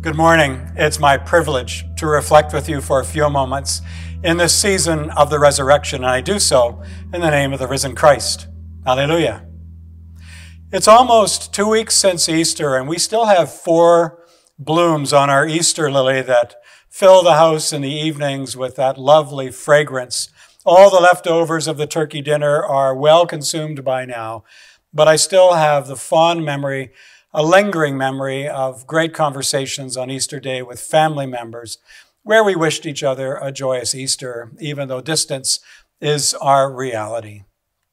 Good morning. It's my privilege to reflect with you for a few moments in this season of the resurrection, and I do so in the name of the risen Christ. Hallelujah. It's almost 2 weeks since Easter, and we still have 4 blooms on our Easter lily that fill the house in the evenings with that lovely fragrance. All the leftovers of the turkey dinner are well consumed by now, but I still have the fond memory, a lingering memory of great conversations on Easter Day with family members where we wished each other a joyous Easter, even though distance is our reality.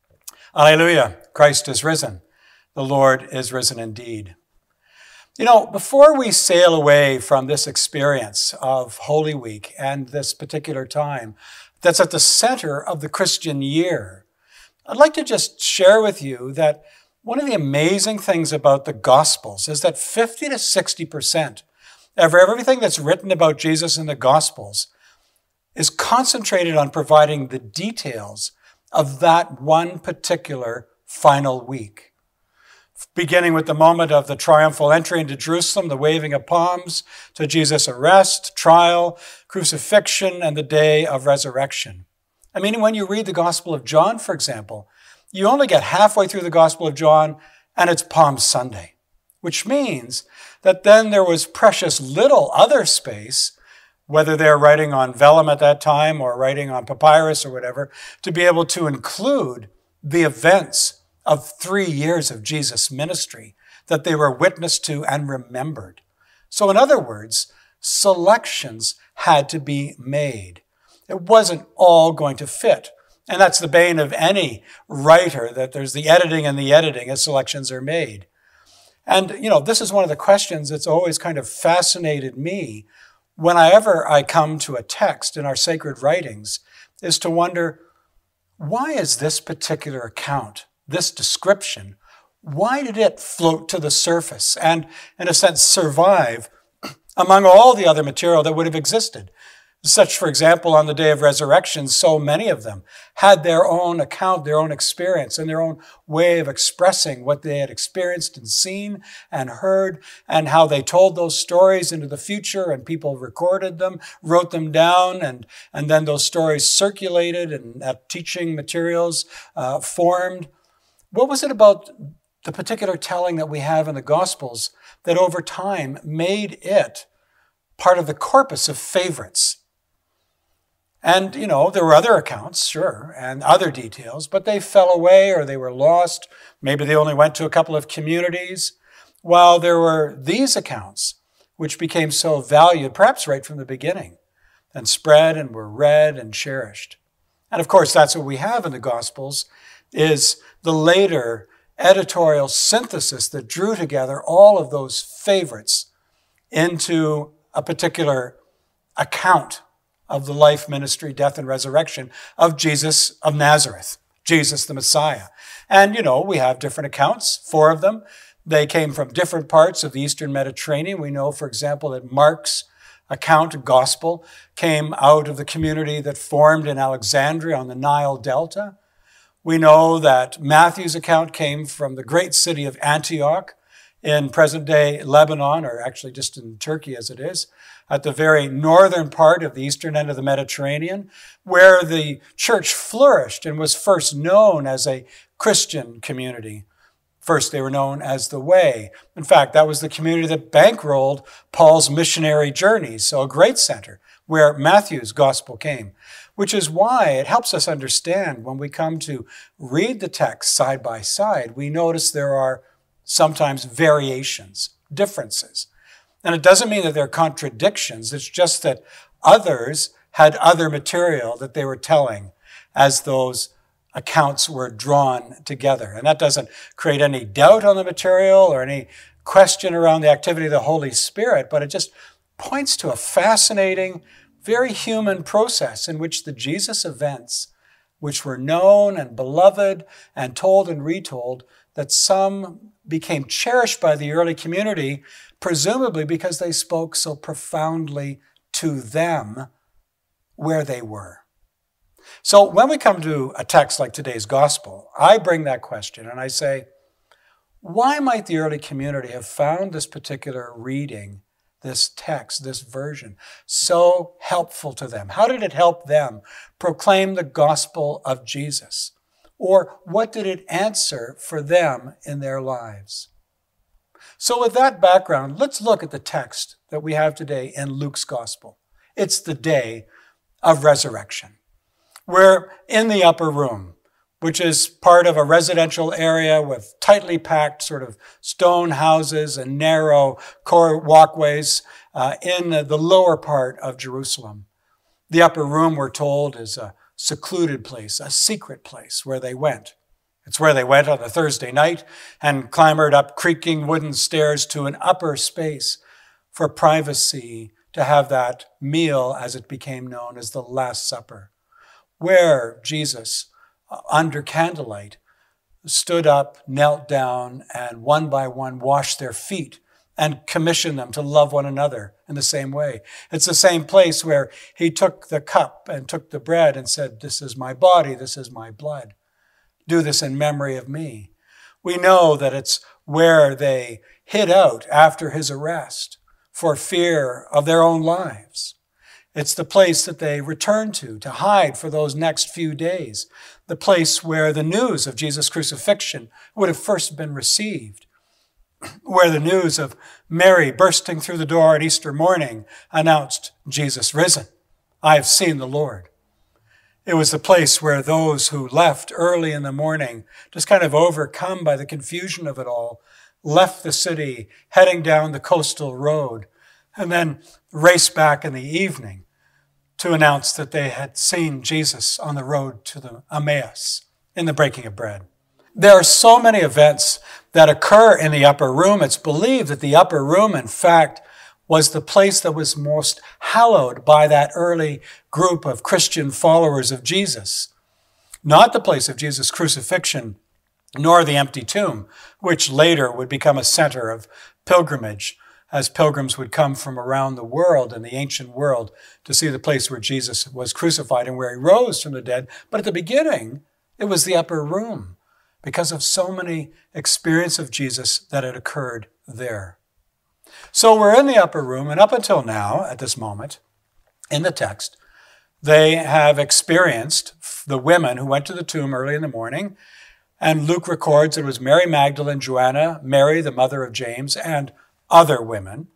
Alleluia, Christ is risen. The Lord is risen indeed. You know, before we sail away from this experience of Holy Week and this particular time that's at the center of the Christian year, I'd like to just share with you that one of the amazing things about the Gospels is that 50 to 60% of everything that's written about Jesus in the Gospels is concentrated on providing the details of that one particular final week. Beginning with the moment of the triumphal entry into Jerusalem, the waving of palms, to Jesus' arrest, trial, crucifixion, and the day of resurrection. I mean, when you read the Gospel of John, for example, you only get halfway through the Gospel of John, and it's Palm Sunday, which means that then there was precious little other space, whether they're writing on vellum at that time or writing on papyrus or whatever, to be able to include the events of 3 years of Jesus' ministry that they were witness to and remembered. So in other words, selections had to be made. It wasn't all going to fit. And that's the bane of any writer, that there's the editing and the editing as selections are made. And, you know, this is one of the questions that's always kind of fascinated me whenever I come to a text in our sacred writings, is to wonder, why is this particular account, this description, why did it float to the surface and, in a sense, survive among all the other material that would have existed? Such, for example, on the day of resurrection, so many of them had their own account, their own experience, and their own way of expressing what they had experienced and seen and heard, and how they told those stories into the future, and people recorded them, wrote them down, and then those stories circulated, and teaching materials formed. What was it about the particular telling that we have in the Gospels that over time made it part of the corpus of favorites? And, you know, there were other accounts, sure, and other details, but they fell away or they were lost. Maybe they only went to a couple of communities. While there were these accounts, which became so valued, perhaps right from the beginning, and spread and were read and cherished. And of course, that's what we have in the Gospels, is the later editorial synthesis that drew together all of those favorites into a particular account of the life, ministry, death, and resurrection of Jesus of Nazareth, Jesus the Messiah. And, you know, we have different accounts, 4 of them. They came from different parts of the Eastern Mediterranean. We know, for example, that Mark's account, gospel, came out of the community that formed in Alexandria on the Nile Delta. We know that Matthew's account came from the great city of Antioch in present-day Lebanon, or actually just in Turkey as it is, at the very northern part of the eastern end of the Mediterranean, where the church flourished and was first known as a Christian community. First, they were known as the Way. In fact, that was the community that bankrolled Paul's missionary journeys, so a great center where Matthew's gospel came, which is why it helps us understand when we come to read the text side by side, we notice there are sometimes variations, differences. And it doesn't mean that they're contradictions. It's just that others had other material that they were telling as those accounts were drawn together. And that doesn't create any doubt on the material or any question around the activity of the Holy Spirit, but it just points to a fascinating, very human process in which the Jesus events, which were known and beloved and told and retold, that some became cherished by the early community, presumably because they spoke so profoundly to them where they were. So when we come to a text like today's gospel, I bring that question and I say, why might the early community have found this particular reading this text, this version, so helpful to them? How did it help them proclaim the gospel of Jesus? Or what did it answer for them in their lives? So with that background, let's look at the text that we have today in Luke's gospel. It's the day of resurrection. We're in the upper room, which is part of a residential area with tightly packed sort of stone houses and narrow walkways in the lower part of Jerusalem. The upper room, we're told, is a secluded place, a secret place where they went. It's where they went on a Thursday night and clambered up creaking wooden stairs to an upper space for privacy to have that meal, as it became known as the Last Supper, where Jesus, under candlelight, stood up, knelt down, and one by one washed their feet and commissioned them to love one another in the same way. It's the same place where he took the cup and took the bread and said, "This is my body, this is my blood. Do this in memory of me." We know that it's where they hid out after his arrest for fear of their own lives. It's the place that they returned to hide for those next few days, the place where the news of Jesus' crucifixion would have first been received, where the news of Mary bursting through the door at Easter morning announced, "Jesus risen. I have seen the Lord." It was the place where those who left early in the morning, just kind of overcome by the confusion of it all, left the city, heading down the coastal road, and then raced back in the evening to announce that they had seen Jesus on the road to the Emmaus in the breaking of bread. There are so many events that occur in the upper room. It's believed that the upper room, in fact, was the place that was most hallowed by that early group of Christian followers of Jesus. Not the place of Jesus' crucifixion, nor the empty tomb, which later would become a center of pilgrimage, as pilgrims would come from around the world and the ancient world to see the place where Jesus was crucified and where he rose from the dead. But at the beginning, it was the upper room because of so many experiences of Jesus that had occurred there. So we're in the upper room, and up until now, at this moment, in the text, they have experienced the women who went to the tomb early in the morning, and Luke records it was Mary Magdalene, Joanna, Mary, the mother of James, and other women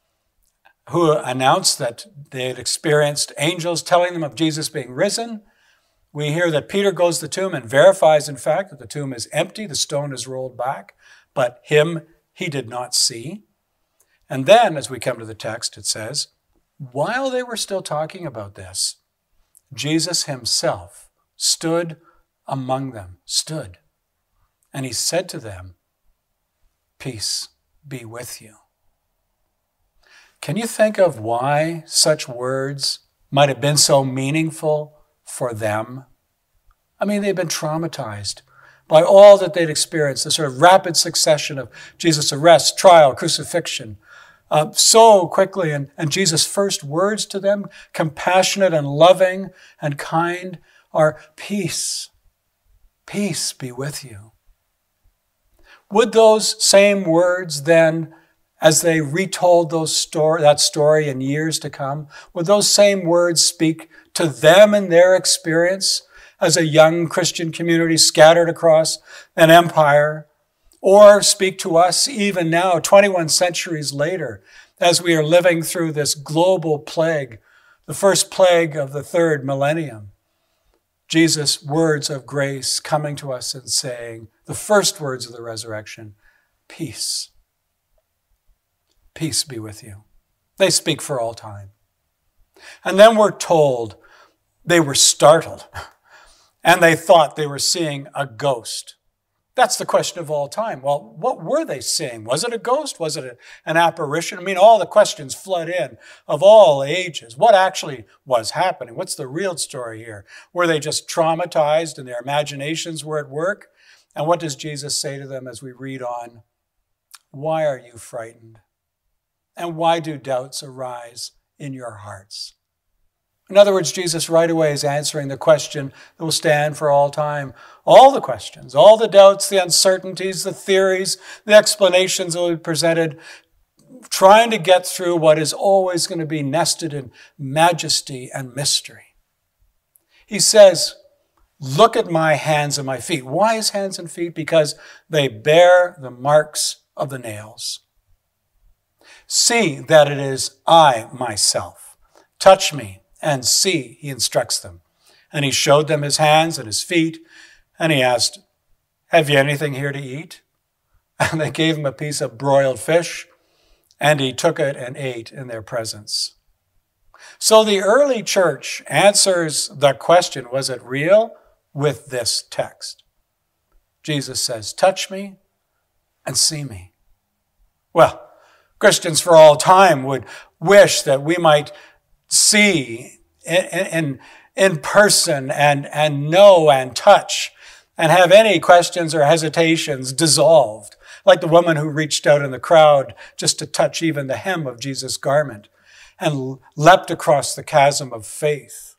who announced that they had experienced angels telling them of Jesus being risen. We hear that Peter goes to the tomb and verifies, in fact, that the tomb is empty, the stone is rolled back, but him he did not see. And then, as we come to the text, it says, while they were still talking about this, Jesus himself stood among them, and he said to them, "Peace be with you." Can you think of why such words might have been so meaningful for them? I mean, they'd been traumatized by all that they'd experienced, the sort of rapid succession of Jesus' arrest, trial, crucifixion, so quickly. And Jesus' first words to them, compassionate and loving and kind, are peace. Peace be with you. Would those same words then, as they retold that story in years to come, would those same words speak to them in their experience as a young Christian community scattered across an empire, or speak to us even now, 21 centuries later, as we are living through this global plague, the first plague of the third millennium? Jesus' words of grace coming to us and saying, the first words of the resurrection, peace. Peace be with you. They speak for all time. And then we're told they were startled and they thought they were seeing a ghost. That's the question of all time. Well, what were they seeing? Was it a ghost? Was it an apparition? I mean, all the questions flood in of all ages. What actually was happening? What's the real story here? Were they just traumatized and their imaginations were at work? And what does Jesus say to them as we read on? Why are you frightened? And why do doubts arise in your hearts? In other words, Jesus right away is answering the question that will stand for all time. All the questions, all the doubts, the uncertainties, the theories, the explanations that will be presented. trying to get through what is always going to be nested in majesty and mystery. He says, look at my hands and my feet. Why his hands and feet? Because they bear the marks of the nails. See that it is I myself. Touch me and see, he instructs them. And he showed them his hands and his feet, and he asked, have you anything here to eat? And they gave him a piece of broiled fish, and he took it and ate in their presence. So the early church answers the question, was it real, with this text. Jesus says, touch me and see me. Well, Christians for all time would wish that we might see in person and know and touch and have any questions or hesitations dissolved, like the woman who reached out in the crowd just to touch even the hem of Jesus' garment and leapt across the chasm of faith.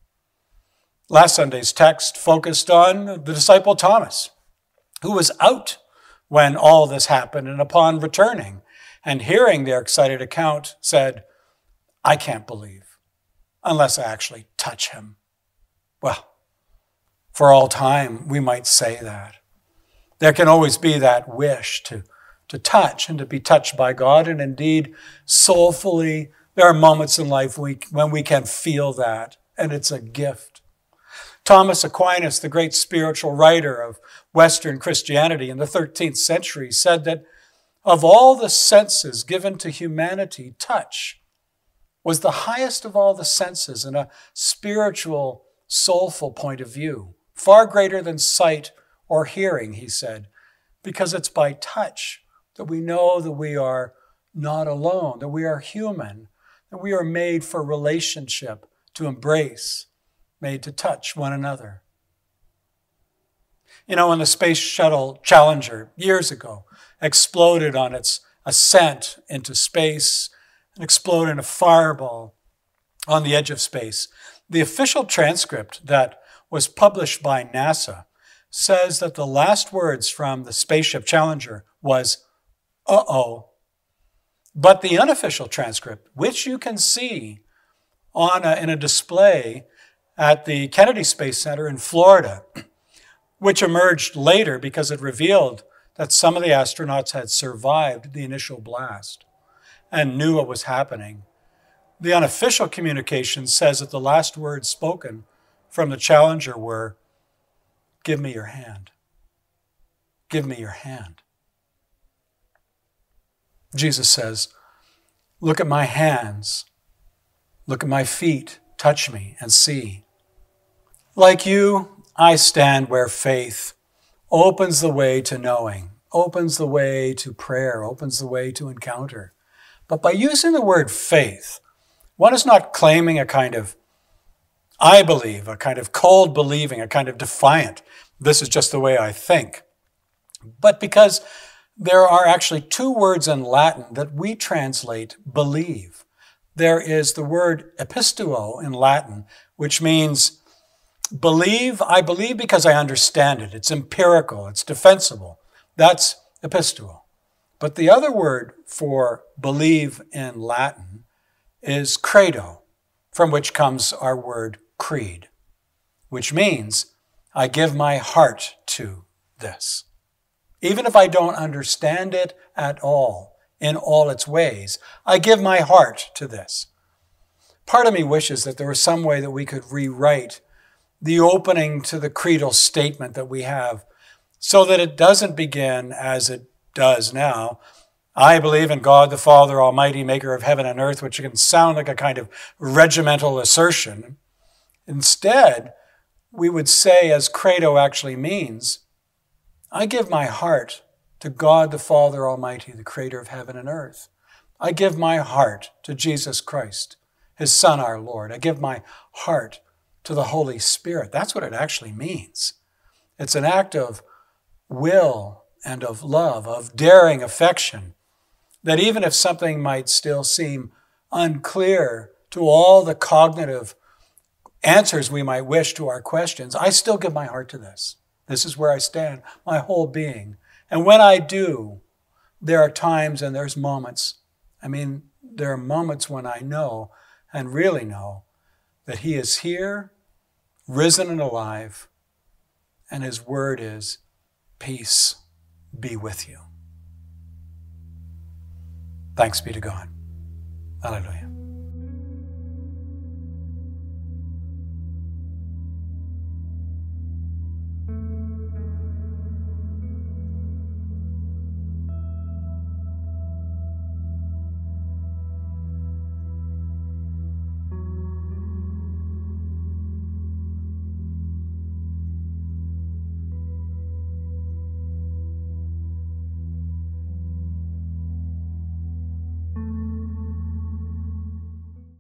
Last Sunday's text focused on the disciple Thomas, who was out when all this happened, and upon returning and hearing their excited account said, I can't believe unless I actually touch him. Well, for all time, we might say that. There can always be that wish to touch and to be touched by God. And indeed, soulfully, there are moments in life when we can feel that, and it's a gift. Thomas Aquinas, the great spiritual writer of Western Christianity in the 13th century, said that of all the senses given to humanity, touch was the highest of all the senses in a spiritual, soulful point of view, far greater than sight or hearing, he said, because it's by touch that we know that we are not alone, that we are human, that we are made for relationship, to embrace, made to touch one another. You know, when the Space Shuttle Challenger, years ago, exploded on its ascent into space and exploded in a fireball on the edge of space, the official transcript that was published by NASA says that the last words from the Spaceship Challenger was, uh-oh. But the unofficial transcript, which you can see in a display at the Kennedy Space Center in Florida, which emerged later because it revealed that some of the astronauts had survived the initial blast and knew what was happening. The unofficial communication says that the last words spoken from the Challenger were, give me your hand. Give me your hand. Jesus says, look at my hands. Look at my feet. Touch me and see. Like you, I stand where faith opens the way to knowing, opens the way to prayer, opens the way to encounter. But by using the word faith, one is not claiming a kind of, I believe, a kind of cold believing, a kind of defiant, this is just the way I think. But because there are actually two words in Latin that we translate believe. There is the word episteuo in Latin, which means believe. I believe because I understand it. It's empirical. It's defensible. That's episteuo. But the other word for believe in Latin is credo, from which comes our word creed, which means I give my heart to this. Even if I don't understand it at all, in all its ways, I give my heart to this. Part of me wishes that there was some way that we could rewrite the opening to the creedal statement that we have so that it doesn't begin as it does now. I believe in God the Father Almighty, maker of heaven and earth, which can sound like a kind of regimental assertion. Instead, we would say, as credo actually means, I give my heart to God the Father Almighty, the creator of heaven and earth. I give my heart to Jesus Christ, his Son, our Lord. I give my heart to the Holy Spirit. That's what it actually means. It's an act of will and of love, of daring affection, that even if something might still seem unclear to all the cognitive answers we might wish to our questions, I still give my heart to this. This is where I stand, my whole being. And when I do, there are times and there's moments I mean, there are moments when I know and really know that he is here, risen and alive, and his word is, peace be with you. Thanks be to God. Hallelujah.